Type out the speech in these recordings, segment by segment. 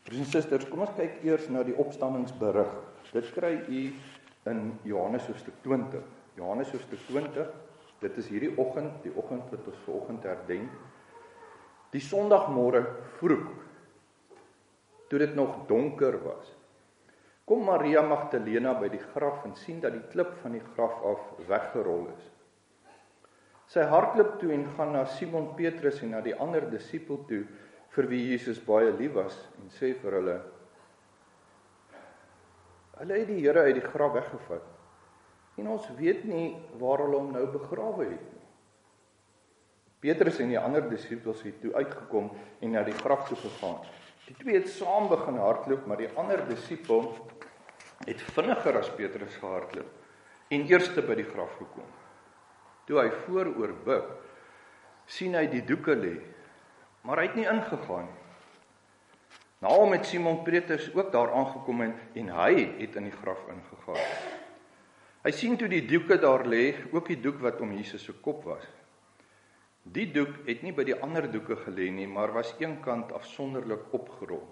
Broers en susters, kom ons kyk eers na die opstandingsberig. Dit kry u in Johannes hoofstuk 20. Johannes hoofstuk 20, dit is hierdie oggend, die oggend wat ons vanoggend herdenk. Die Sondagmôre vroeg, toe dit nog donker was, kom Maria Magdalena by die graf en sien dat die klip van die graf af weggerol is. Sy hardloop toe en gaan na Simon Petrus en na die ander disipel toe, vir wie Jesus baie lief was, en sê vir hulle het die Here uit die graf weggevat, en ons weet nie waar hulle hom nou begrawe het nie. Petrus en die ander disipels het toe uitgekom en na die graf toe gegaan. Die twee het saam begin hardloop, maar die ander disipel het vinniger as Petrus gehardloop, en eerste by die graf gekom. Toe hy vooroor buig, sien hy die doeke lê, maar hy het nie ingegaan nie. Nou met Simon Petrus ook daar aangekom en hy het in die graf ingegaan. Hy sien toe die doeke daar lê, ook die doek wat om Jesus se kop was. Die doek het nie by die ander doeke gelê nie, maar was eenkant afsonderlik opgerol.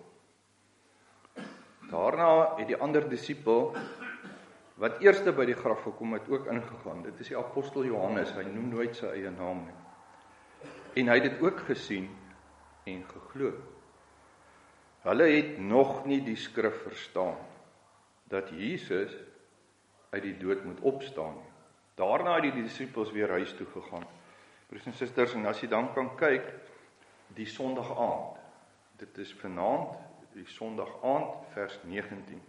Daarna het die ander disipel, wat eerste by die graf gekom het, ook ingegaan. Dit is die apostel Johannes, hy noem nooit sy eie naam nie. En hy het dit ook gesien en geglo. Hulle het nog nie die skrif verstaan, dat Jesus uit die dood moet opstaan nie. Daarna het die disipels weer huis toe gegaan. Broers en susters, en as jy dan kan kyk, die Sondag aand, dit is vanaand, die Sondag aand, vers 19.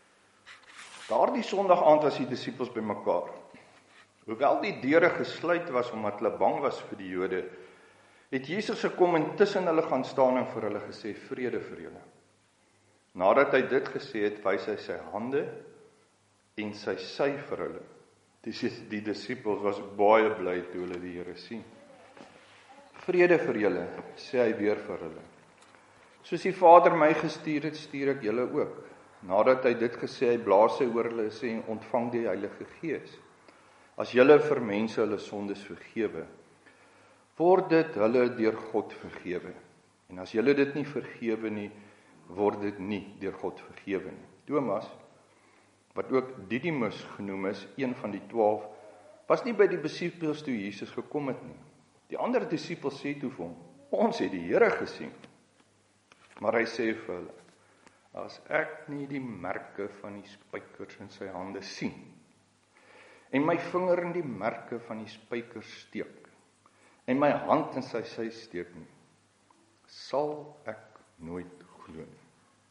Daardie Sondag aand was die disipels bymekaar. Hoewel die deure gesluit was, omdat hulle bang was vir die Jode, het Jesus gekom en tussen hulle gaan staan en vir hulle gesê, vrede vir julle. Nadat hy dit gesê het, wys hy sy hande en sy sy vir hulle. Die disipels was baie bly toe hulle die Here sien. Vrede vir julle, sê hy weer vir hulle. Soos die Vader my gestuur het, stuur ek julle ook. Nadat hy dit gesê, hy blaas hy oor hulle sê, ontvang die Heilige Gees. As julle vir mense hulle sondes vergewe, word dit hulle deur God vergewe. En as julle dit nie vergewe nie, word dit nie deur God vergewe nie. Thomas, wat ook Didimus genoem is, een van die 12, was nie by die disipels toe Jesus gekom het nie. Die ander disipels sê toe vir hom, ons het die Here gesien. Maar hy sê vir hulle, as ek nie die merke van die spykers in sy hande sien, en my vinger in die merke van die spykers steek, en my hand in sy sy steek nie, sal ek nooit glo nie.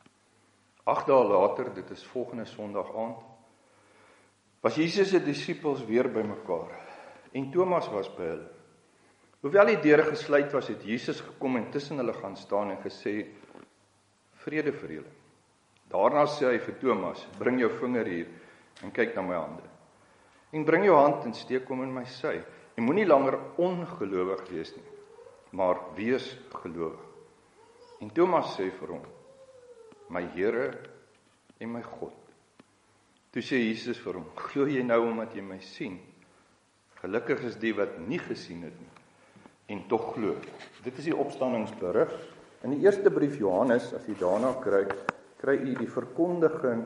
8 dae later, dit is volgende Sondag aand, was Jesus se disipels weer bymekaar, en Thomas was by hulle. Hoewel die deure gesluit was, het Jesus gekom en tussen hulle gaan staan en gesê, vrede vir julle. Daarna sê hy vir Thomas, bring jou vinger hier en kyk na my hande. En bring jou hand en steek hom in my sy. En moenie langer ongelowig wees nie, maar wees gelowig. En Thomas sê vir hom, my Here en my God. Toe sê Jesus vir hom, glo jy nou omdat jy my sien? Gelukkig is die wat nie gesien het nie, en tog glo. Dit is die opstandingsberig. In die eerste brief Johannes, as jy daarna kry jy die verkondiging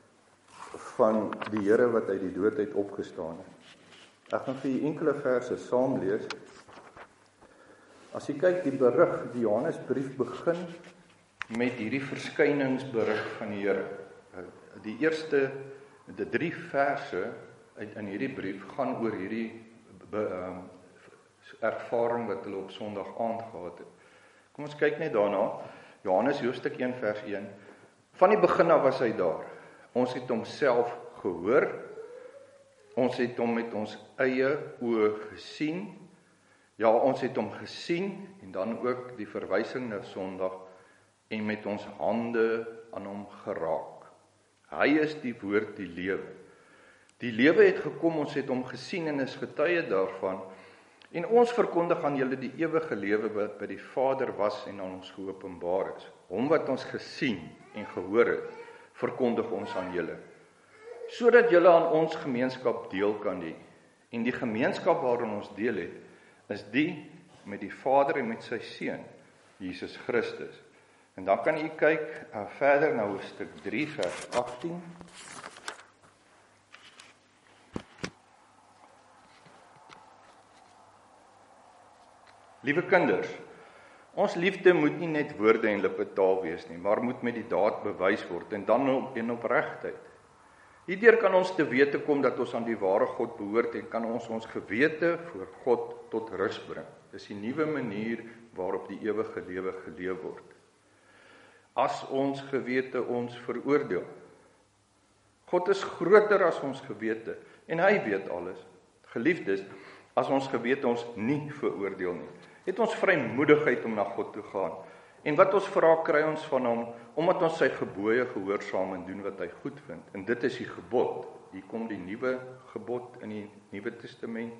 van die Here wat uit die dood uit opgestaan het. Ek gaan vir julle enkele verse saam lees. As jy kyk, die berig, die Johannesbrief begin met hierdie verskyningsberig van die Here. Die eerste, die 3 verse in hierdie brief gaan oor hierdie ervaring wat hulle op Sondag aand gehad het. Kom ons kyk net daarna. Johannes hoofstuk 1 vers 1. Van die begin af was hy daar. Ons het hom self gehoor. Ons het hom met ons eie oë gesien. Ja, ons het hom gesien en dan ook die verwysing na Sondag en met ons hande aan hom geraak. Hy is die woord, die lewe. Die lewe het gekom, ons het hom gesien en is getuie daarvan. En ons verkondig aan julle die ewige lewe wat by die Vader was en aan ons geopenbaar is. Hom wat ons gesien en gehoor het, verkondig ons aan julle. Sodat julle aan ons gemeenskap deel kan hê. En die gemeenskap waarin ons deel het, is die met die Vader en met sy Seun, Jesus Christus. En dan kan u kyk verder na hoofstuk 3 vers 18. Liewe kinders, ons liefde moet nie net woorde en lippetaal wees nie, maar moet met die daad bewys word en dan in opregtheid. Hierdeur kan ons te wete kom dat ons aan die ware God behoort en kan ons gewete voor God tot rus bring. Dis die nuwe manier waarop die ewige lewe geleef word. As ons gewete ons veroordeel. God is groter as ons gewete en hy weet alles. Geliefdes, as ons gewete ons nie veroordeel nie, het ons vrymoedigheid om na God te gaan. En wat ons vra kry ons van hom, omdat ons sy gebooie gehoorsaam en doen wat hy goed vind. En dit is die gebod. Hier kom die nuwe gebod in die Nuwe Testament.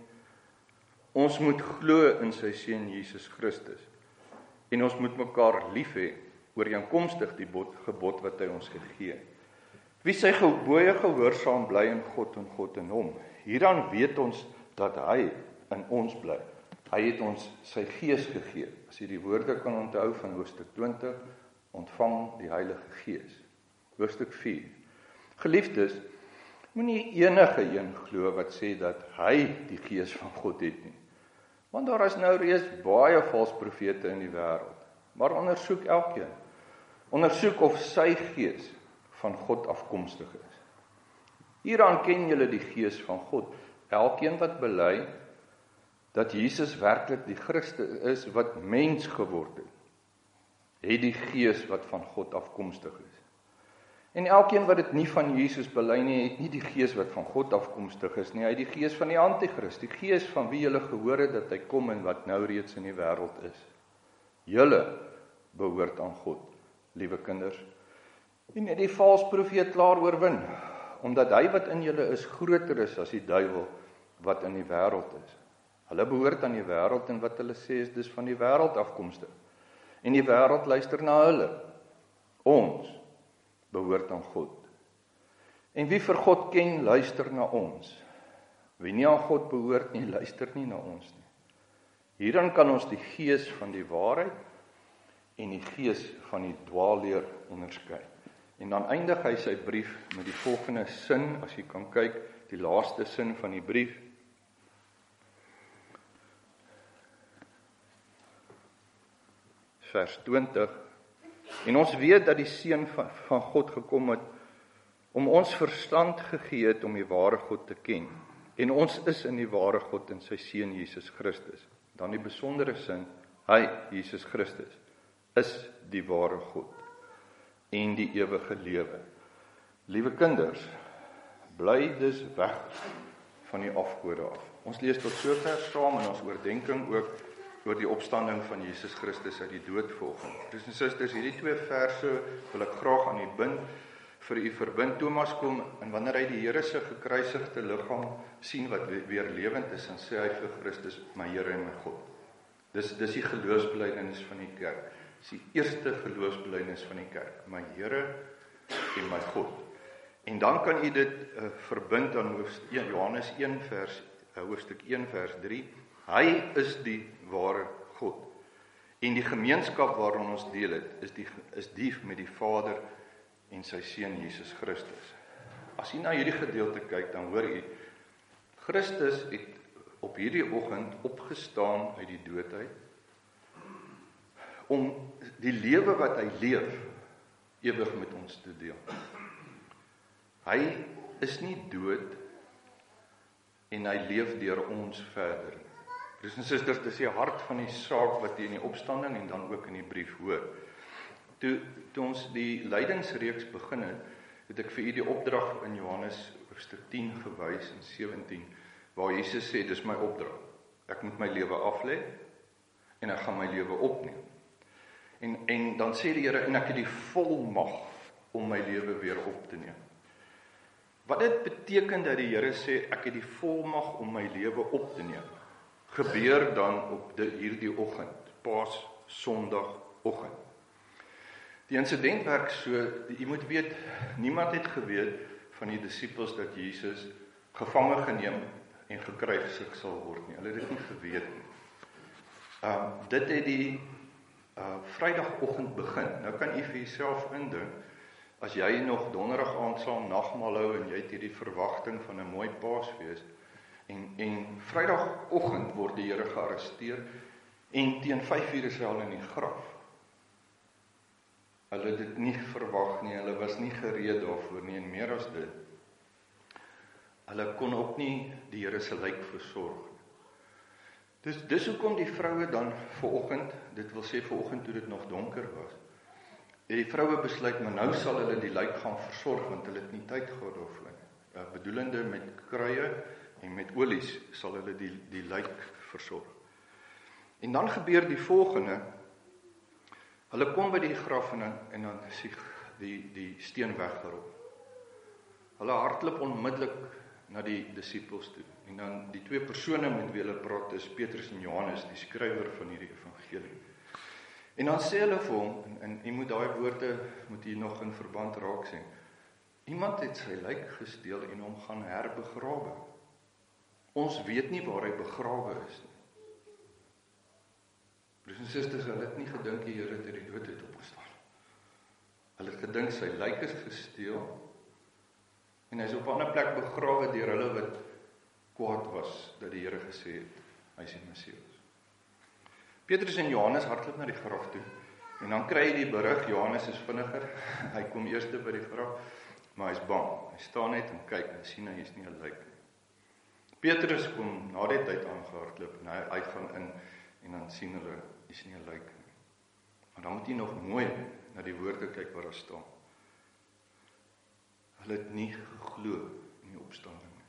Ons moet glo in sy seun Jesus Christus. En ons moet mekaar lief hê, ooreenkomstig die gebod wat hy ons gegee. Wie sy gebooie gehoorsaam bly in God en God in hom. Hieraan weet ons dat hy in ons bly. Hy het ons sy gees gegee. As jy die woorde kan onthou van hoofstuk 20, ontvang die Heilige Gees. Hoofstuk 4. Geliefdes, moenie enige een glo wat sê dat hy die gees van God het nie. Want daar is nou reeds baie valse profete in die wêreld. Maar ondersoek elkeen. Ondersoek of sy gees van God afkomstig is. Hieraan ken julle die gees van God. Elkeen wat bely dat Jesus werklik die Christus is wat mens geword het die gees wat van God afkomstig is. En elkeen wat dit nie van Jesus bely nie, het nie die gees wat van God afkomstig is nie, hy het die gees van die Antichrist, die gees van wie julle gehoor het dat hy kom en wat nou reeds in die wêreld is. Julle behoort aan God, liewe kinders. En het die valse profeet klaar oorwin, omdat hy wat in julle is groter is as die duiwel wat in die wêreld is. Hulle behoort aan die wêreld en wat hulle sê is dis van die wêreld afkomstig. En die wêreld luister na hulle. Ons behoort aan God. En wie vir God ken, luister na ons. Wie nie aan God behoort nie, luister nie na ons nie. Hierin kan ons die gees van die waarheid en die gees van die dwaalleer onderskei. En dan eindig hy sy brief met die volgende sin, as jy kan kyk, die laaste sin van die brief. Vers 20. En ons weet dat die Seun van God gekom het, om ons verstand gegee het om die ware God te ken. En ons is in die ware God in sy Seun Jesus Christus. Dan die besondere sin, hy, Jesus Christus, is die ware God en die ewige lewe. Liewe kinders, bly dus weg van die afgode af. Ons lees tot sover saam in ons oordenking ook oor die opstanding van Jesus Christus uit die dood volgende. Broers en susters, hierdie 2 verse wil ek graag aan u bind, vir u verbind. Thomas kom, en wanneer hy die Here se gekruisigde liggaam sien wat weer lewend is, dan sê hy vir Christus, my Here en my God. Dis die geloofsbelijdenis van die kerk. Dis die eerste geloofsbelijdenis van die kerk. My Here en my God. En dan kan u dit verbind aan Johannes 1 hoofstuk 1 vers 3. Hy is die ware God. En die gemeenskap waarin ons deel het, is die met die Vader en sy Seun Jesus Christus. As jy na hierdie gedeelte kyk, dan hoor jy, Christus het op hierdie oggend opgestaan uit die dood uit, om die lewe wat hy leef, ewig met ons te deel. Hy is nie dood, en hy leef deur ons verder. Broers en susters, dis die hart van die saak wat jy in die opstanding en dan ook in die brief hoor. Toe ons die lydingsreeks begin het ek vir u die opdrag in Johannes hoofstuk 10 gewys en 17, waar Jesus sê, dis my opdrag. Ek moet my lewe aflê en ek gaan my lewe opneem. En dan sê die Here, en ek het die volmag om my lewe weer op te neem. Wat dit beteken dat die Here sê, ek het die volmag om my lewe op te neem, gebeur dan op hierdie oggend, Paas Sondagoggend. Die insident werk so, jy moet weet, niemand het geweet van die disippels dat Jesus gevange geneem en gekruisig sal word nie. Hulle het dit nie geweet nie. Dit het die Vrydagoggend begin. Nou kan jy vir jouself indink, as jy nog donderdag aand saam nagmaal hou en jy het hierdie verwagting van 'n mooi Paasfees, en Vrydagoggend word die Here gearresteer, en teen 5:00 is hy al in die graf. Hulle het dit nie verwag nie, hulle was nie gereed daarvoor nie, en meer as dit, hulle kon ook nie die Here se lijk versorg nie. Dis hoekom die vroue dan vanoggend, dit wil sê vanoggend toe dit nog donker was, die vroue besluit, maar nou sal hulle die lijk gaan versorg, want hulle het nie tyd gehad daarvoor nie. Bedoelende met kruie en met olies sal hulle die lijk versorg. En dan gebeur die volgende, hulle kom by die graf en dan is die steen weggerol. Hulle hardloop onmiddellik na die disippels toe. En dan die twee persone met wie hulle praat is Petrus en Johannes, die skrywer van hierdie evangelie. En dan sê hulle vir hom, en jy moet daai woorde moet jy nog in verband raak sien. Iemand het sy lijk gesteel en hom gaan herbegrawe. Ons weet nie waar hy begrawe is nie. Broers en susters, hulle het nie gedink die Here het uit die dood uit opgestaan. Hulle het gedink sy lijk is gesteel en hy is op 'n ander plek begrawe deur hulle wat kwaad was dat die Here gesê het hy is die Messias. Petrus en Johannes hardloop na die graf toe en dan kry hy die berig, Johannes is vinniger, hy kom eers by die graf, maar hy is bang. Hy staan net en kyk en sien hy is nie 'n lijk nie. Petrus kom na die tyd aangehardloop en hy gaan in en dan sien hulle is nie 'n lijk nie. Maar dan moet jy nog mooi na die woorde kyk wat daar staan. Hulle het nie geglo in die opstanding nie.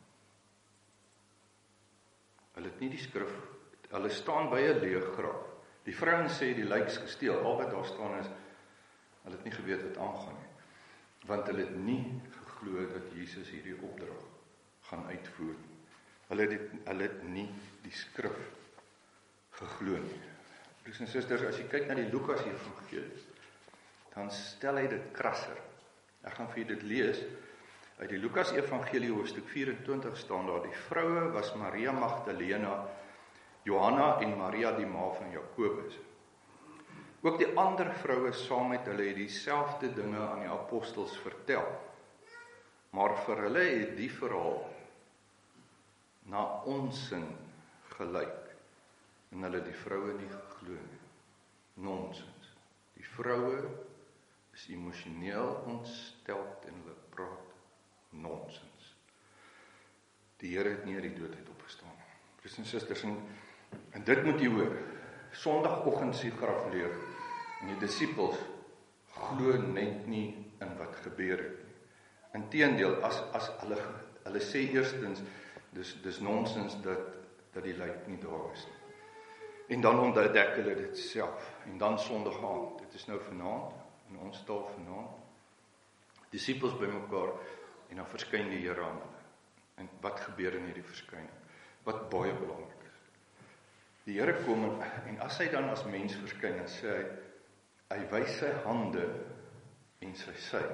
Hulle het nie die skrif, hulle staan by 'n leë graf. Die vrouens sê die lijk is gesteel, al wat daar staan is, hulle het nie geweet wat aangaan nie. Want hulle het nie geglo dat Jesus hierdie opdrag gaan uitvoer nie. Hulle het nie die skrif geglo nie. Broers en susters, as jy kyk na die Lukas evangelie, dan stel hy dit krasser. Ek gaan vir julle dit lees. Uit die Lukas evangelie hoofstuk 24 staan daar, die vroue was Maria Magdalena, Johanna en Maria die ma van Jakobus. Ook die ander vroue saam met hulle het dieselfde dinge aan die apostels vertel. Maar vir hulle het die verhaal na onsin gelyk. En hulle die vroue nie geglo nie. Nonsens. Die vroue is emosioneel ontsteld en hulle praat nonsens. Die Here het nie uit die dood uit opgestaan. Broers en susters, en dit moet jy hoor. Sondagoggend se graf leeg en die disippels glo net nie in wat gebeur het nie. Inteendeel, as hulle sê eerstens dis nonsens dat die lijk nie daar is nie. En dan ontdek hulle dit self. En dan Sondag aand, dit is nou vanaand, in ons taal vanaand, disippels by mekaar, en dan verskyn die Here aan hulle. En wat gebeur in hierdie verskyning? Wat baie belangrik is. Die Here kom, en as hy dan as mens verskyn, dan sê hy wys sy hande en sy sy.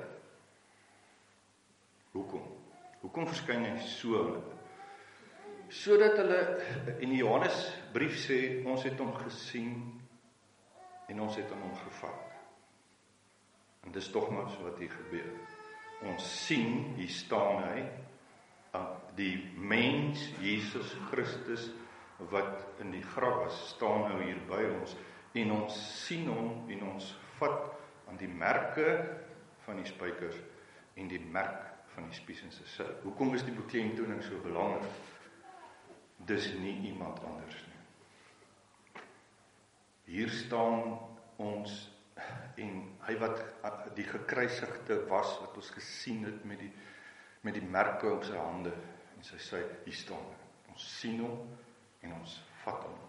Hoekom verskyn hy so aan hulle? Sodat hulle, in die Johannes brief sê, ons het hom gesien en ons het aan hom gevat. En dis tog maar so wat hier gebeur. Ons sien, hier staan hy, die mens, Jesus Christus, wat in die graf was, staan nou hier by ons, en ons sien hom, en ons vat aan die merke van die spykers, en die merk van die spies in sy sy. Hoekom is die beklemtoning so belangrik? Dis nie iemand anders nie. Hier staan ons, en hy wat die gekruisigde was, wat ons gesien het met die merke op sy hande en sy sy, hier staan hy. Ons sien hom en ons vat hom.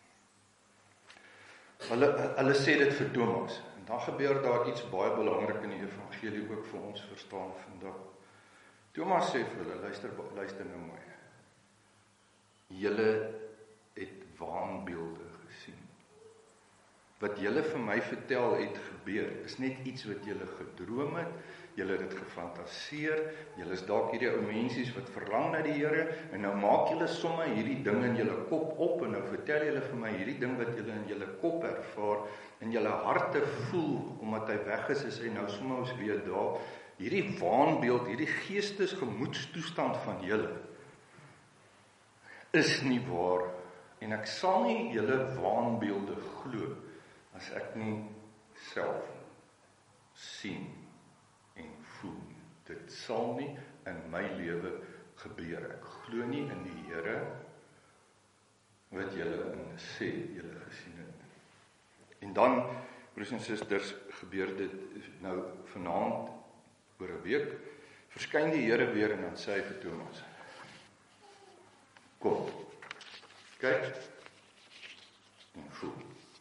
Hulle sê dit vir Thomas, en dan gebeur daar iets baie belangrik in die evangelie ook vir ons verstaan vandag. Thomas sê vir hulle, luister nou mooi. Julle het waanbeelde gesien. Wat julle vir my vertel het gebeur. Dit is net iets wat julle gedroom het, julle het dit gefantaseer, julle is dalk hierdie ou mensies wat verlang na die Here, en nou maak julle sommer hierdie ding in julle kop op, en nou vertel julle vir my hierdie ding wat julle in julle kop ervaar, in julle harte voel, omdat hy weg is hy nou sommer ons weer daar. Hierdie waanbeeld, hierdie gemoedstoestand van julle, is nie waar, en ek sal nie julle waanbeelde glo, as ek nie self sien en voel. Dit sal nie in my lewe gebeur. Ek glo nie in die Here wat julle in sê julle gesien het. En dan, broers en susters, gebeur dit nou vanaand oor 'n week, verskyn die Here weer en dan sê hy vir Thomas: kom, kyk en voel.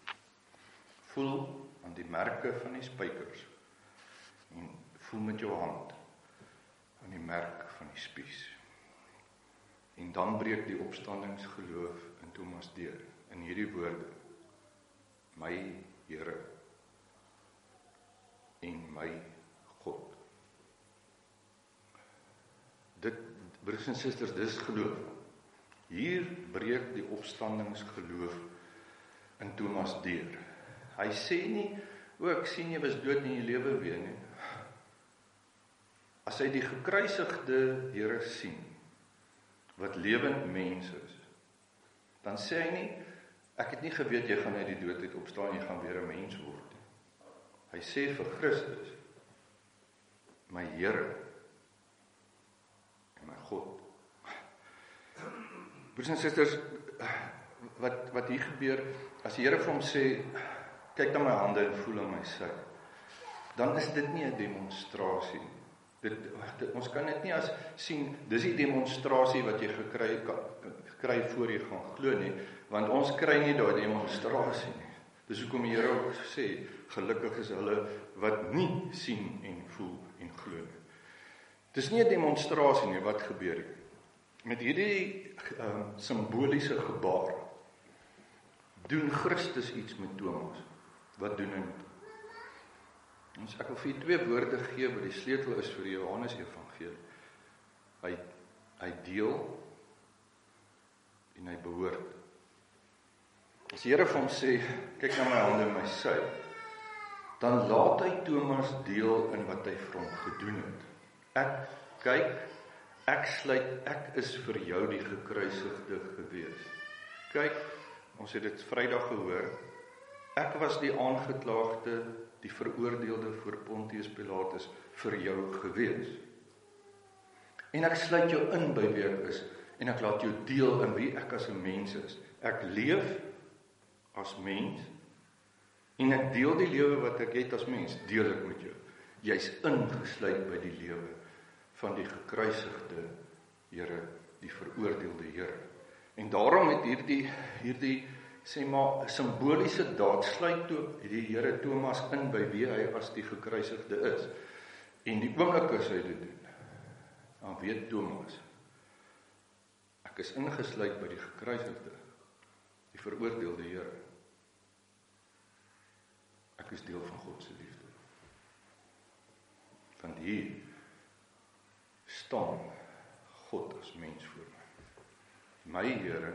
Voel aan die merke van die spykers en voel met jou hand aan die merk van die spies. En dan breek die opstandingsgeloof in Thomas deur in hierdie woorde: my Here en my God. Dit, broers en susters, dis geloof. Hier breek die opstandingsgeloof in Thomas deur. Hy sê nie, o, ek sien jy was dood en jy lewe weer nie. As hy die gekruisigde Here sien, wat lewend mens is, dan sê hy nie, ek het nie geweet jy gaan uit die dood uit opstaan, jy gaan weer 'n mens word. Hy sê vir Christus, my Here en my God. Broers en susters, wat hier gebeur, as die Here vir hom sê, kyk na my hande en voel aan my sy, dan is dit nie 'n demonstrasie. Ons kan dit nie as sien, dis die demonstrasie wat jy gekry voor jy gaan glo nie, want ons kry nie daai demonstrasie nie. Dis hoekom die Here ook sê, gelukkig is hulle wat nie sien en voel en glo nie. Dis nie 'n demonstrasie nie wat gebeur het. Met hierdie simboliese gebaar doen Christus iets met Thomas. Wat doen hy met hom? Ons ek wil vir julle 2 woorde gee wat die sleutel is vir die Johannes Evangelie. Hy deel en hy behoort. As die Here vir hom sê, kyk na my hande en my sy, dan laat hy Thomas deel in wat hy vir hom gedoen het. Ek is vir jou die gekruisigde gewees. Kyk, ons het dit Vrydag gehoor, ek was die aangeklaagde, die veroordeelde voor Pontius Pilatus vir jou gewees. En ek sluit jou in by wie ek is, en ek laat jou deel in wie ek as 'n mens is. Ek leef as mens, en ek deel die lewe wat ek het as mens, deel ek met jou. Jy's ingesluit by die lewe van die gekruisigde Here, die veroordeelde Here. En daarom het hierdie sê maar simboliese daad sluit toe die Here Thomas in by wie hy as die gekruisigde is. En die oomblik as hy dit doen, dan weet Thomas, ek is ingesluit by die gekruisigde, die veroordeelde Here. Ek is deel van God se liefde. Want hier staan God as mens voor my. My Here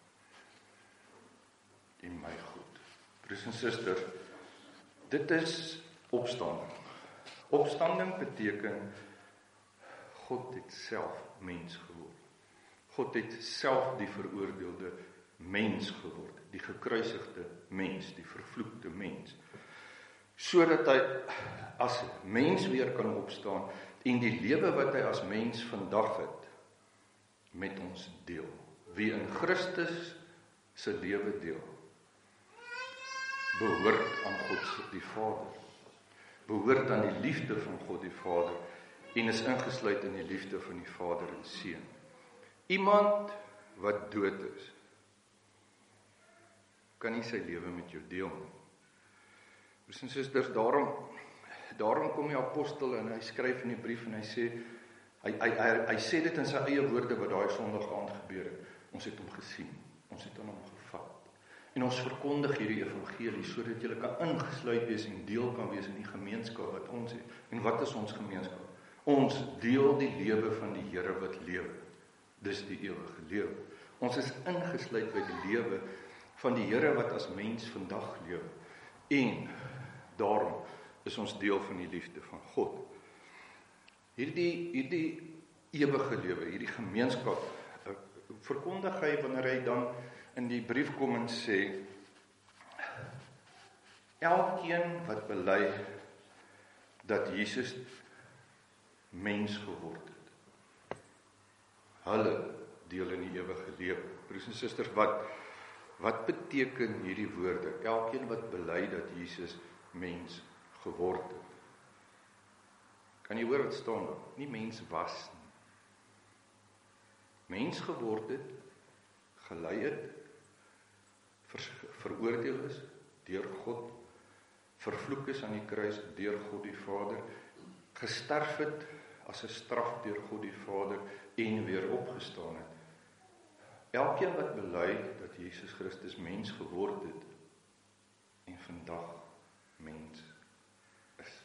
en my God. Broers en susters, dit is opstanding. Opstanding beteken God het self mens geword. God het self die veroordeelde mens geword, die gekruisigde mens, die vervloekte mens, sodat hy as mens weer kan opstaan en die lewe wat hy as mens vandag het met ons deel. Wie in Christus se lewe deel, behoort aan God die Vader, behoort aan die liefde van God die Vader en is ingesluit in die liefde van die Vader en Seun. Iemand wat dood is, kan nie sy lewe met jou deel nie. Broers en susters, daarom kom die apostel en hy skryf in die brief en hy sê, hy sê dit in sy eie woorde wat daai Sondag aand gebeur het. Ons het hom gesien, ons het aan hom gevat. En ons verkondig hierdie evangelie, sodat julle kan ingesluit wees en deel kan wees in die gemeenskap wat ons het. En wat is ons gemeenskap? Ons deel die lewe van die Here wat lewe. Dis die ewige lewe. Ons is ingesluit by die lewe van die Here wat as mens vandag lewe. En daarom is ons deel van die liefde van God. Hierdie ewige lewe, hierdie gemeenskap, verkondig hy wanneer hy dan in die brief kom en sê, elkeen wat bely dat Jesus mens geword het, hulle deel in die ewige lewe. Broers en susters, wat beteken hierdie woorde? Elkeen wat bely dat Jesus mens geword het. Kan jy hoor wat staan daar? Nie mens was nie. Mens geword het, gelei het, veroordeel is deur God, vervloek is aan die kruis deur God die Vader, gesterf het as 'n straf deur God die Vader en weer opgestaan het. Elkeen wat bely dat Jesus Christus mens geword het en vandag mens is.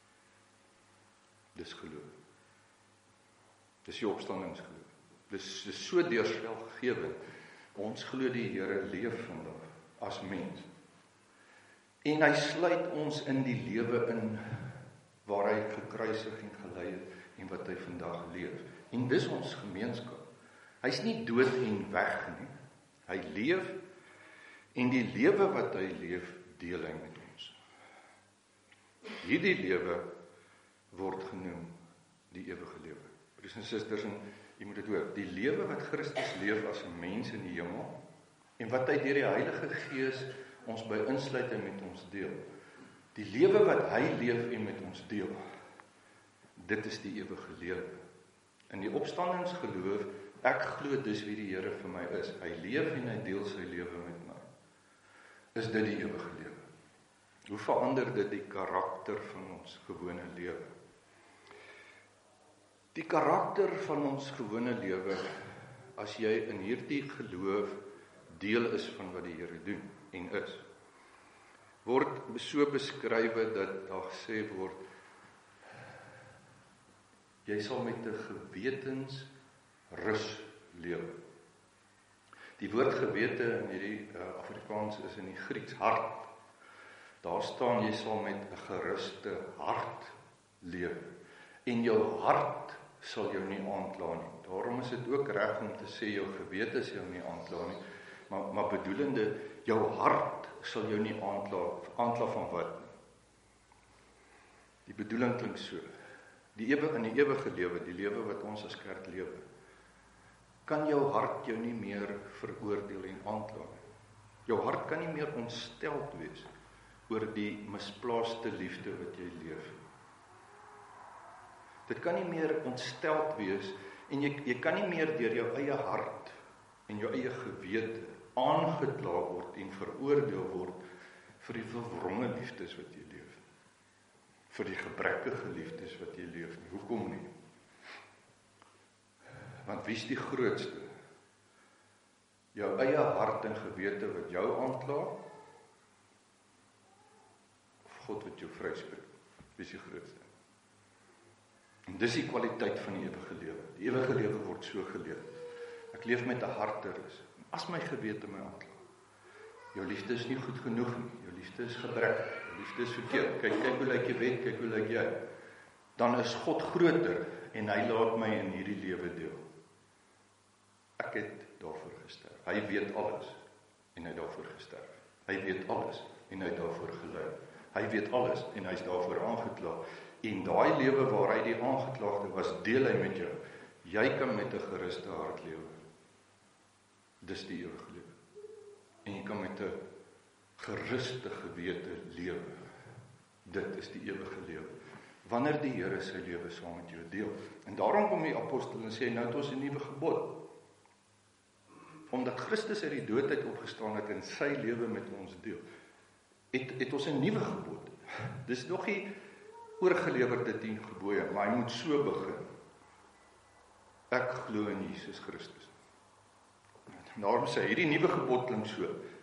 Dis geloof. Dis die opstandingsgeloof. Dis so deurslaggewend. Ons glo die Here leef vandag as mens. En hy sluit ons in die lewe in waar hy gekruisig en gelei het en wat hy vandag leef. En dis ons gemeenskap. Hy's nie dood en weg nie. Hy leef en die lewe wat hy leef, deel hy met ons. Hierdie lewe word genoem die ewige lewe. Broers en susters, en jy moet dit hoor, die lewe wat Christus leef as 'n mens in die hemel en wat hy deur die Heilige Gees ons by insluit en met ons deel. Die lewe wat hy leef en met ons deel, dit is die ewige lewe. In die opstandingsgeloof, ek glo dis wie die Here vir my is. Hy leef en hy deel sy lewe met my. Is dit die ewige lewe? Hoe verander dit die karakter van ons gewone lewe? Die karakter van ons gewone lewe, as jy in hierdie geloof deel is van wat die Here doen en is, word so beskrywe dat daar gesê word, jy sal met 'n gewetensrus lewe. Die woord gewete in hierdie Afrikaans is in die Grieks hart. Daar staan jy sal met 'n geruste hart lewe. En jou hart sal jou nie aankla nie. Daarom is dit ook reg om te sê jou gewete sal jou nie aankla nie. Maar bedoelende, jou hart sal jou nie aankla van wat nie. Die bedoeling klink so. In die ewige lewe, die lewe wat ons as kerk lewe, kan jou hart jou nie meer veroordeel en aankla nie. Jou hart kan nie meer ontsteld wees oor die misplaaste liefde wat jy leef. Dit kan nie meer ontsteld wees en jy kan nie meer deur jou eie hart en jou eie gewete aangekla word en veroordeel word vir die verwronge liefdes wat jy leef. Vir die gebrekkige liefdes wat jy leef. Hoekom nie? Want wie is die grootste? Jou eie hart en gewete wat jou aankla? Of God wat jou vryspreek? Wie is die grootste? En dis die kwaliteit van die ewige lewe. Die ewige lewe word so geleef. Ek leef met 'n harterus. As my gewete my aankla, jou liefde is nie goed genoeg nie, jou liefde is gebrek, jou liefde is verkeerd, kyk hoe lyk jy wet, kyk hoe lyk jy, dan is God groter en hy laat my in hierdie lewe deel. Ek het daarvoor gesterf. Hy weet alles en hy het daarvoor gesterf. Hy weet alles en hy het daarvoor gelei. Hy weet alles en hy is daarvoor aangekla. En daai lewe waar hy die aangeklaagde was, deel hy met jou. Jy kan met 'n geruste hart lewe. Dis die ewige lewe. En jy kan met 'n geruste gewete lewe. Dit is die ewige lewe. Wanneer die Here sy lewe saam met jou deel. En daarom kom die apostel en sê, nou het ons 'n nuwe gebod. Omdat Christus uit die dood uit opgestaan het en sy lewe met ons deel, het ons 'n nuwe gebod. Dis nog nie oorgelewerde 10 gebooie, maar hy moet so begin. Ek glo in Jesus Christus. Daarom sê hierdie nuwe gebod klink so.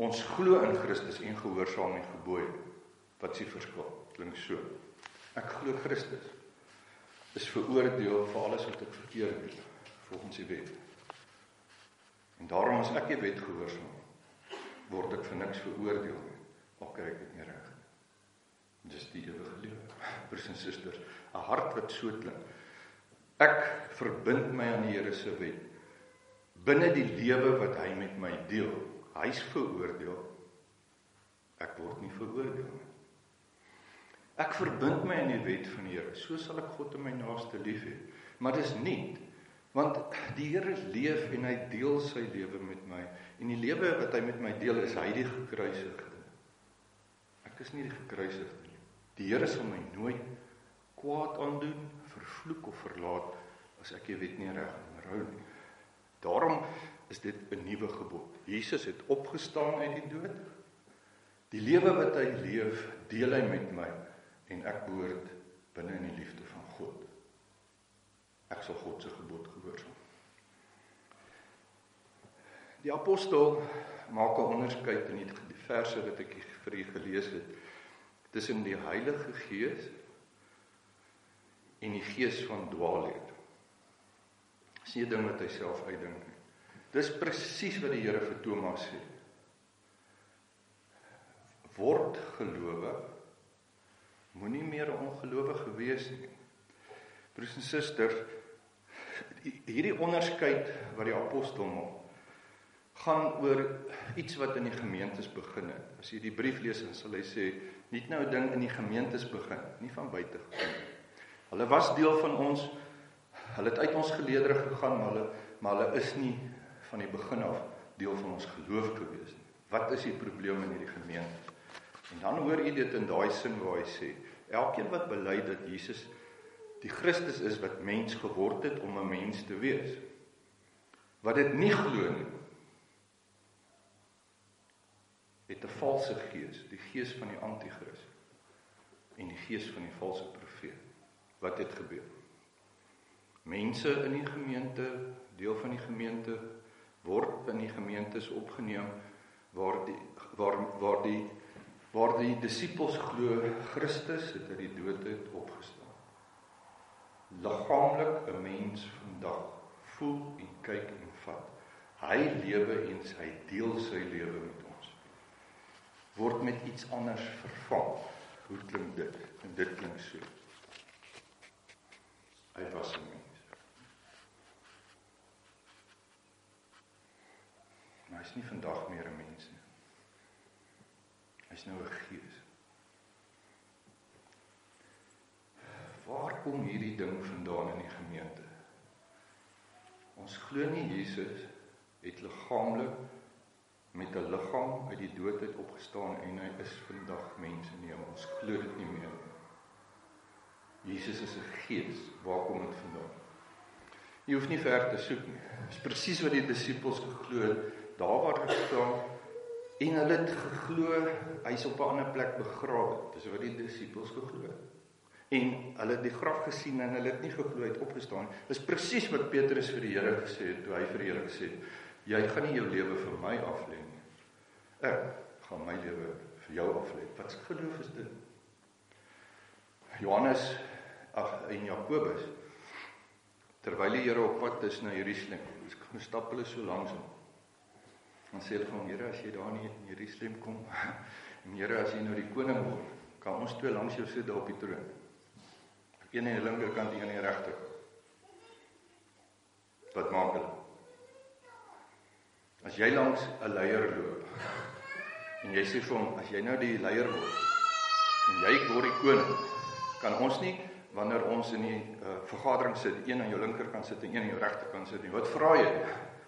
Ons glo in Christus en gehoorsaam die gebooie. Wat is die verskil? Klink so. Ek glo Christus is veroordeel vir alles wat ek verkeerd doen, volgens die wet. En daarom as ek die wet gehoorsaam, word ek vir niks veroordeel nie, al kry ek dit nie reg. Dis die ewige lewe. Broers en susters, 'n hart wat so klink. Ek verbind my aan die Here se wet, binne die lewe wat hy met my deel. Hy's veroordeel, ek word nie veroordeel nie. Ek verbind my aan die wet van die Here, so sal ek God en my naaste lief hê. Maar dis nie, want die Here leef en hy deel sy lewe met my. En die lewe wat hy met my deel, is hy die gekruisigde. Ek is nie die gekruisigde nie. Die Here sal my nooit kwaad aandoen, vervloek of verlaat, as ek die wet nie reg onderhou nie. Daarom is dit 'n nuwe gebod. Jesus het opgestaan uit die dood. Die lewe wat hy leef, deel hy met my, en ek behoort binne in die liefde van God. Ek sal God se gebod gehoorsaam. Die apostel maak 'n onderskeid in die verse wat ek vir u gelees het, tussen die Heilige Gees en die gees van dwaalleer. Dis nie 'n ding wat hy self uitdink nie. Dis presies wat die Here vir Thomas sê. Word gelowig, moenie meer 'n ongelowige wees nie. Broers en susters, hierdie onderskeid wat die apostel maak, gaan oor iets wat in die gemeentes begin het. As jy die brief lees, dan sal hy sê, nie nou 'n ding in die gemeentes begin, nie van buite gekom. Hulle was deel van ons, hulle het uit ons geleedere gegaan, maar hulle is nie van die begin af deel van ons geloof gewees nie. Wat is die probleem in hierdie gemeente? En dan hoor jy dit in daai sin waar hy sê, elkeen wat bely dat Jesus die Christus is wat mens geword het om 'n mens te wees, wat dit nie glo nie, het 'n valse gees, die gees van die anti-kris en die gees van die valse profeet. Wat het gebeur? Mense in die gemeente, deel van die gemeente, word in die gemeentes opgeneem waar die disippels glo Christus het uit die dood uit opgestaan. Liggaamlik 'n mens vandag voel en kyk en vat. Hy lewe en hy deel sy lewe met ons. Word met iets anders vervang. Hoe klink dit? En dit klink so. Hy was 'n mens. Maar hy is nie vandag meer 'n mens nie. Hy is nou 'n gees. Waar kom hierdie ding vandaan in die gemeente? Ons glo nie Jesus het liggaamlik met 'n liggaam uit die dood uit opgestaan en hy is vandag mens in die hemel. Ons glo dit nie meer nie. Jesus is 'n gees. Waar kom dit vandaan? Jy hoef nie ver te soek nie. Dit is presies wat die disippels geglo het. Daar waar hy staan, en hulle het geglo, hy's op 'n ander plek begrawe. Dis wat die disippels geglo het. En hulle het die graf gesien en hulle het nie geglo hy het opgestaan. Dis presies wat Petrus vir die Here gesê het, toe hy vir die Here gesê het, jy gaan nie jou lewe vir my aflê nie. Ek gaan my lewe vir jou aflê. Wat geloof is dit? Johannes en Jakobus, terwyl die Here op pad is na Jerusalem, stap hulle so langsom. Dan sê hulle van, Here, as jy daar nie in Jerusalem kom, en Here, as jy nou die koning word, kan ons twee langs jou sit daar op die troon. Een aan die linkerkant, een aan die regterkant. Wat maak hulle? As jy langs 'n leier loop, en jy sê vir hom, as jy nou die leier word, en jy word die koning, kan ons nie, wanneer ons in die vergadering sit, een aan jou linkerkant sit, en een aan jou regterkant sit, en wat vra jy?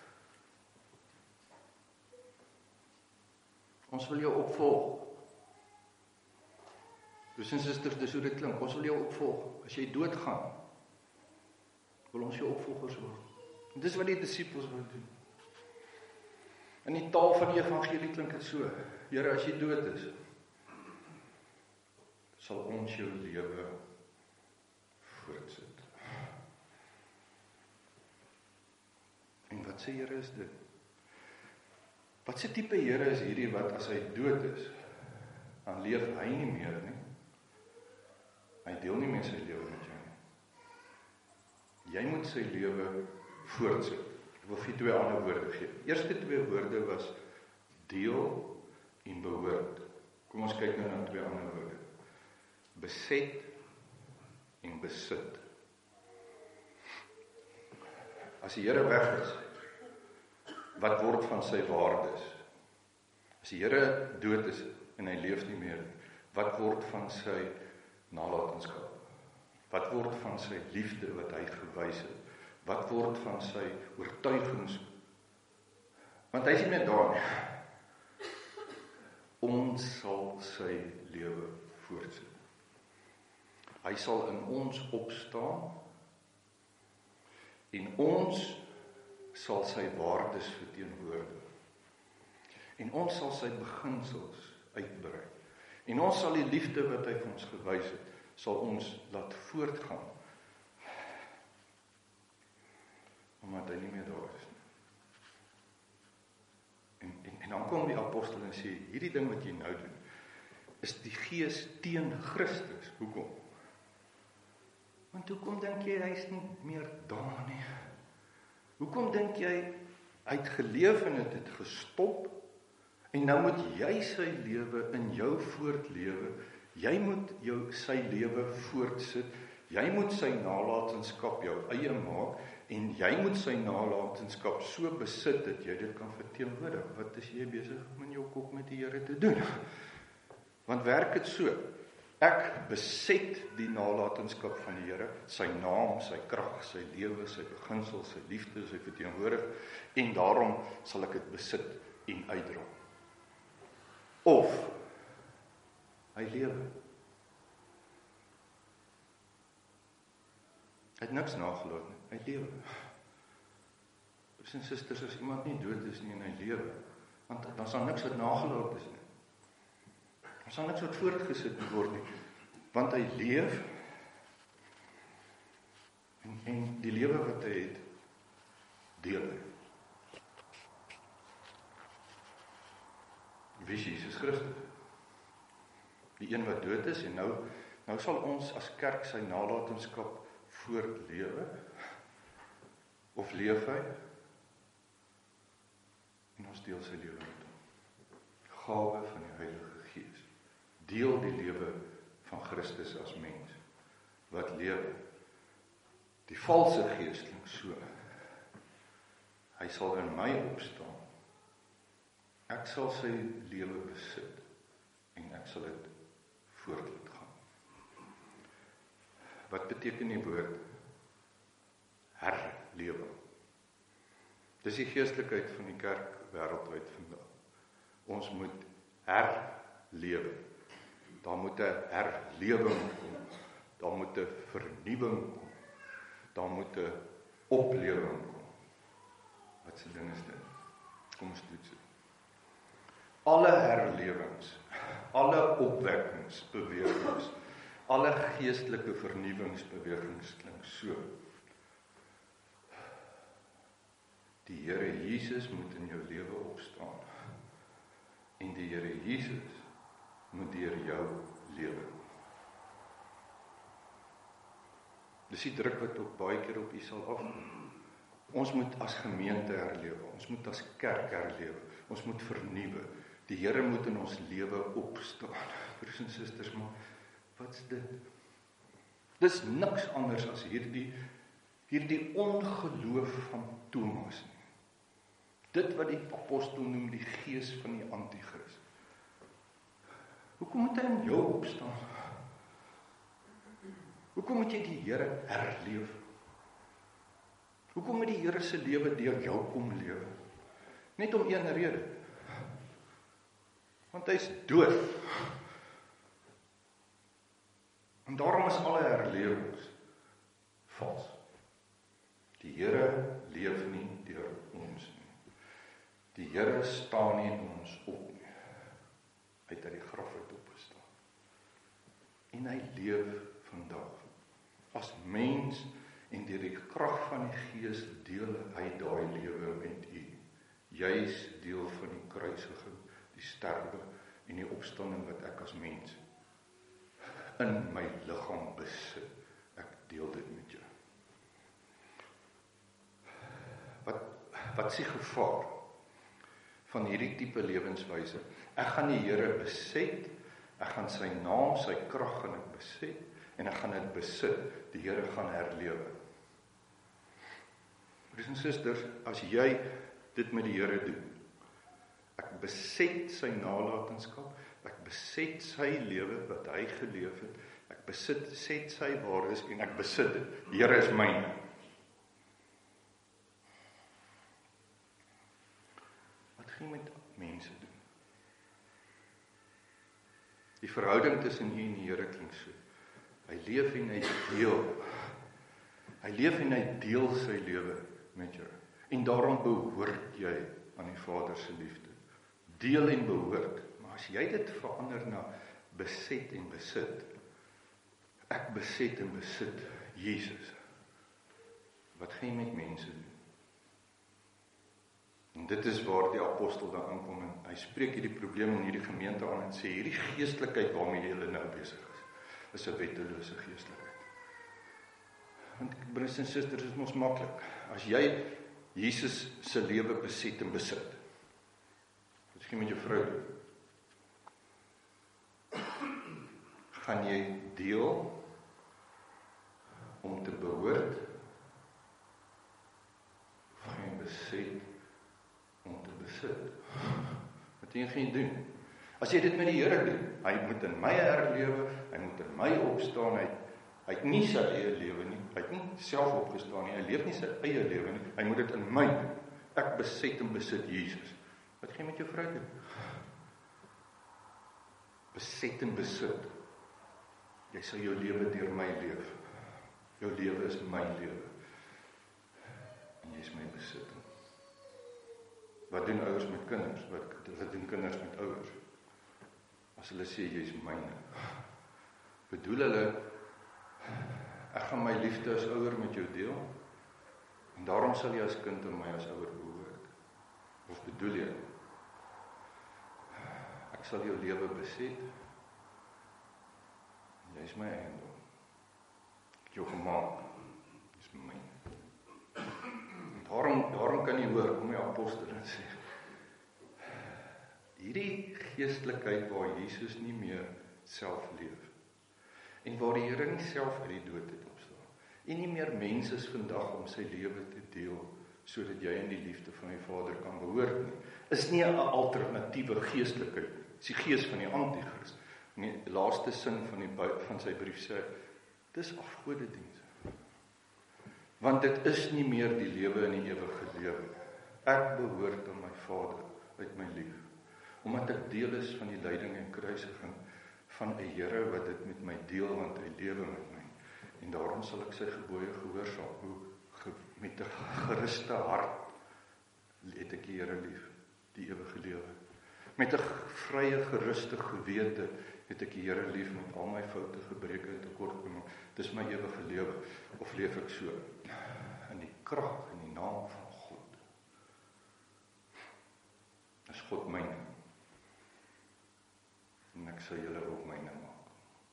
Ons wil jou opvolg. Broers en susters, dis hoe dit klink. Ons wil jou opvolg. As jy doodgaan, wil ons jou opvolgers word. En dis wat die disippels wil doen. In die taal van die evangelie klink dit so. Here, as jy dood is, sal ons jou lewe voortsit. En wat sê Here is dit? Wat se tipe Here is hierdie wat as hy dood is, dan leef hy nie meer nie. Hy deel nie meer sy lewe met jou nie. Jy moet sy lewe voortsit. Ek wil vir 2 ander woorde gee. Eerste 2 woorde was deel en behoort. Kom ons kyk nou na 2 ander woorde. Beset en besit. As die Here weg is, wat word van sy waardes? As die Here dood is en hy leef nie meer, wat word van sy nalatenskap? Wat word van sy liefde wat hy gewys het? Wat word van sy oortuigings? Want hy is nie meer daar nie. Ons sal sy lewe voortsit. Hy sal in ons opstaan en ons sal sy waardes verteenwoordig. En ons sal sy beginsels uitbrei. En ons sal die liefde wat hy vir ons gewys het, sal ons laat voortgaan. Omdat hy nie meer daar is nie. En dan kom die apostel en sê, hierdie ding wat jy nou doen, is die Gees teen Christus. Hoekom? Want hoekom dink jy hy is nie meer daar nie? Hoekom dink jy hy het geleef en het gestop? En nou moet jy sy lewe in jou voortlewe. Jy moet sy lewe voortsit. Jy moet sy nalatenskap jou eie maak en jy moet sy nalatenskap so besit dat jy dit kan verteenwoordig. Wat is jy besig om in jou kop met die Here te doen? Want werk dit so. Ek beset die nalatenskap van die Here, sy naam, sy krag, sy lewe, sy beginsel, sy liefde, sy verteenwoordig, en daarom sal ek dit besit en uitdra. Of hy lewe. Hy het niks nagelaat nie, hy lewe. Broers en susters, as iemand nie dood is nie en hy lewe, want dan sal niks wat nagelaat is nie. Dan sal niks wat voortgesit word nie, want hy leef en die lewe wat hy het, deel hy. Wie is Jesus Christus? Die een wat dood is en nou sal ons as kerk sy nalatenskap voortlewe, of leef hy, en ons deel sy lewe met hom. Gawe van die Heilige Gees. Deel die lewe van Christus as mens, wat lewe. Die valse gees klink so. Hy sal in my opstaan. Ek sal sy lewe besit, en ek sal dit voort laat gaan. Wat beteken die woord herlewing? Dis die geestelikheid van die kerk wêreldwyd vandag. Ons moet herlewe. Daar moet 'n herlewing kom. Daar moet 'n vernuwing kom. Daar moet 'n oplewing kom. Wat se ding is dit? Kom ons toets dit. Alle herlewings, alle opwekkingsbewegings, alle geestelike vernuwingsbewegings klink so. Die Here Jesus moet in jou lewe opstaan. En die Here Jesus moet deur jou lewe. Dis die druk wat ook baie keer op u sal afkom. Ons moet as gemeente herlewe, ons moet as kerk herlewe, ons moet vernuwe. Die Here moet in ons lewe opstaan. Broers en susters, maar wat's dit? Dis niks anders as hierdie ongeloof van Thomas nie. Dit wat die apostel noem die gees van die anti-kris. Hoekom moet hy in jou opstaan? Hoekom moet jy die Here herleef? Hoekom moet die Here se lewe deur jou kom lewe? Net om een rede. Want hy is dood. En daarom is alle herlewings vals. Die Here leef nie deur ons nie. Die Here staan nie in ons op nie. Hy het uit die graf uit opgestaan. En hy leef vandag. As mens en deur die krag van die Gees deel hy daai lewe met u. Jy is deel van die kruisiging, die sterwe en die opstanding wat ek as mens in my liggaam besit. Ek deel dit met jou. Wat is die gevaar van hierdie tipe lewenswyse? Ek gaan die Here beset, ek gaan sy naam, sy krag gaan ek beset, en ek gaan dit besit, die Here gaan herlewe. Broers en susters, as jy dit met die Here doen, ek beset sy nalatenskap, ek beset sy lewe wat hy geleef het, ek beset sy waardes en ek besit dit. Die Here is myne. Wat gaan jy met mense doen? Die verhouding tussen jy en die Here klink so. Hy leef en hy deel. Hy leef en hy deel sy lewe met jou. En daarom behoort jy aan die Vader se liefde. Deel en behoort. Maar as jy dit verander na beset en besit, ek beset en besit Jesus. Wat gaan jy met mense doen? En dit is waar die apostel dan aankom en hy spreek hierdie probleem in hierdie gemeente aan en sê, hierdie geestelikheid waarmee julle nou besig is 'n wettelose geestelikheid. Want broers en susters, dit is mos maklik. As jy Jesus se lewe beset en besit, wat gaan jy met jou vrou doen? Gaan jy deel om te behoort, of gaan jy beset om te besit? Wat gaan jy doen? As jy dit met die Here doen, hy moet in my herlewe, hy moet in my opstaan, hy het nie sy eie lewe nie, hy het nie self opgestaan nie, hy leef nie sy eie lewe nie, hy moet dit in my doen. Ek beset en besit Jesus. Wat gaan jy met jou vrou doen? Beset en besit. Jy sal jou lewe deur my leef. Jou lewe is my lewe. En jy is my besitting. Wat doen ouers met kinders? Wat doen kinders met ouers? As hulle sê, jy is myne. Bedoel hulle, ek gaan my liefde as ouer met jou deel, en daarom sal jy as kind aan my as ouer behoort. Of bedoel jy, ek sal jou lewe beset, en jy is my eiendom. Ek het jou gemaak, jy is myne. Daarom kan jy hoor, hoe my apostel sê, hierdie geestelikheid waar Jesus nie meer self leef, en waar die Here nie self uit die dood het opstaan, en nie meer mens is vandag om sy lewe te deel, sodat jy in die liefde van die Vader kan behoort nie, is nie 'n alternatiewe geestelikheid, dis die gees van die Antichrist. Die laaste sin van sy brief sê, dis afgodediens. Want dit is nie meer die lewe in die ewige lewe. Ek behoort aan my Vader uit my lief, omdat ek deel is van die lyding en kruisiging van 'n Here wat dit met my deel, want hy lewe met my. En daarom sal ek sy gebooie gehoorsaam, met 'n geruste hart het ek die Here lief, die ewige lewe. Met 'n vrye, geruste gewete het ek die Here lief met al my foute, gebreke en tekortkominge. Dis my ewige lewe. Of leef ek so in die krag en die naam van God? Is God myne? En ek sal julle ook myne maak.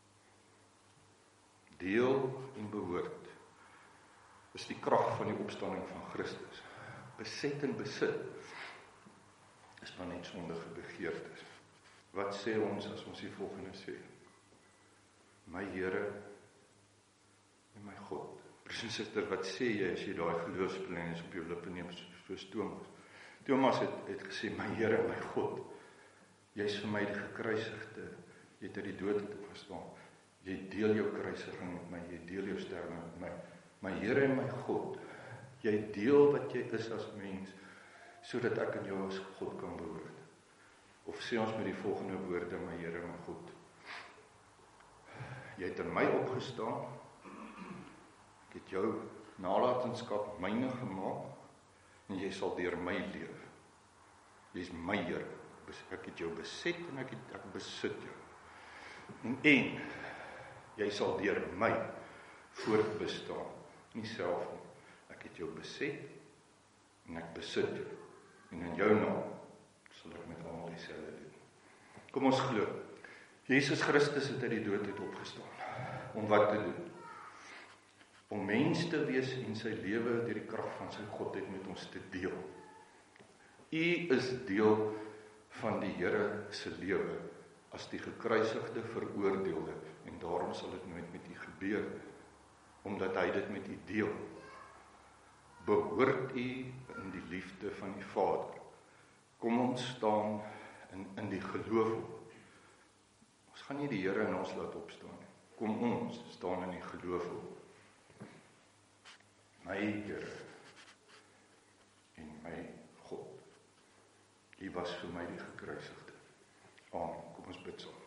Deel en behoort is die krag van die opstanding van Christus. Beset en besit is maar net sondige begeertes. Wat sê ons as ons die volgende sê? My Here en my God. Presies, wat sê jy as jy daai geloofsbelijdenis op jou lippe neem, soos Thomas? Thomas het gesê, my Here en my God, jy is vir my die gekruisigde, jy het uit die dood opgestaan, jy deel jou kruisiging met my, jy deel jou sterwe met my. My Here en my God, jy deel wat jy is as mens, sodat ek in jou as God kan behoort. Of sê ons met die volgende woorde, my Here en my God, jy het in my opgestaan, ek het jou nalatenskap myne gemaak, en jy sal deur my leef. Jy is my Here, ek het jou beset en ek besit jou. En jy sal deur my voortbestaan, nie self nie. Ek het jou beset en ek besit jou. En in jou naam sal ek met almal dieselfde doen. Kom ons glo. Jesus Christus het uit die dood uit opgestaan. Om wat te doen? Om mens te wees en sy lewe deur die krag van sy godheid met ons te deel. U is deel van die Here se lewe as die gekruisigde veroordeelde, en daarom sal dit nooit met u gebeur, omdat hy dit met u deel. Behoort u in die liefde van die Vader. Kom ons staan in die geloof. Ons gaan nie die Here in ons laat opstaan nie. Kom ons staan in die geloof. My Here en my God. U was vir my die gekruisigde. Amen. Kom ons bid saam.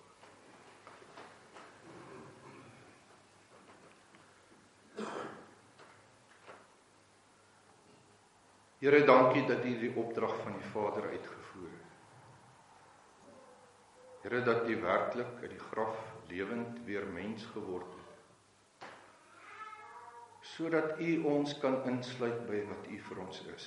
Here, dankie dat u die opdrag van die Vader uitgevoer het. Here, dat u werklik uit die graf lewend weer mens geword het, sodat u ons kan insluit by wat u vir ons is.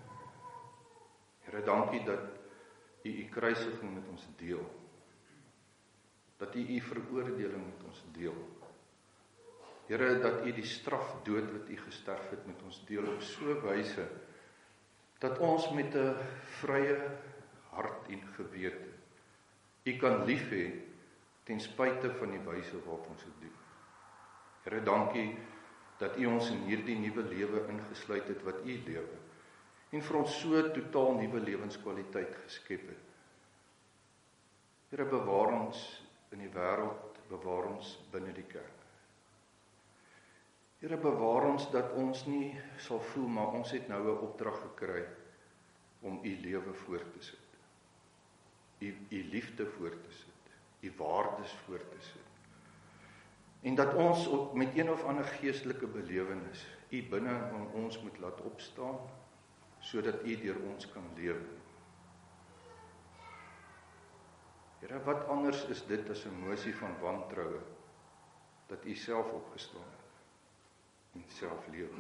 Here, dankie dat u kruisiging met ons deel, dat u veroordeling met ons deel. Here, dat u die straf dood wat u gesterf het met ons deel op so wyse, dat ons met 'n vrye hart en gewete u kan lief hê ten spyte van die wyse waarop ons dit doen. Here, dankie dat u ons in hierdie nuwe lewe ingesluit het wat u lewe, en vir ons so totaal nuwe lewenskwaliteit geskep het. Here, bewaar ons in die wêreld, bewaar ons binne die kerk. Here, bewaar ons dat ons nie sal voel, maar ons het nou 'n opdrag gekry om u lewe voor te sit. U liefde voor te sit, u waardes voor te sit. En dat ons ook met een of ander geestelike belewenis u binne in ons moet laat opstaan, sodat u deur ons kan lewe. Here, wat anders is dit as 'n mosie van wantroue, dat u self opgestaan het en self lewe.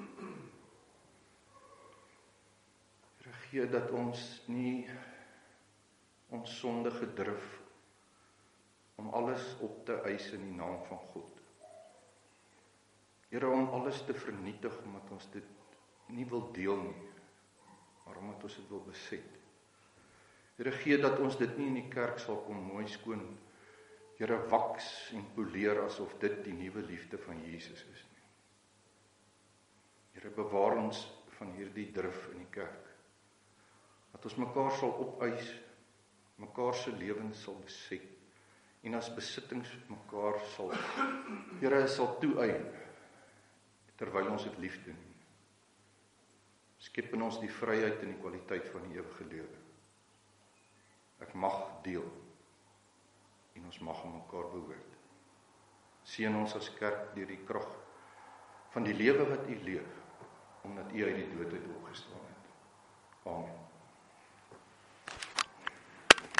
Here, gee dat ons nie ons sondige drif om alles op te eis in die naam van God. Here, om alles te vernietig omdat ons dit nie wil deel nie, maar omdat ons dit wil beset. Here, gee dat ons dit nie in die kerk sal kom mooi skoon, Here, waks en poleer asof dit die nuwe liefde van Jesus is nie. Here, bewaar ons van hierdie drif in die kerk, dat ons mekaar sal opeis, mekaar se lewens sal beset, en as besittings mekaar sal, Here, sal toeëien, terwyl ons dit lief doen. Skep in ons die vryheid en die kwaliteit van die ewige lewe. Ek mag deel, en ons mag aan mekaar behoort. Seën ons as kerk deur die krag van die lewe wat u leef, omdat u uit die dood uit opgestaan.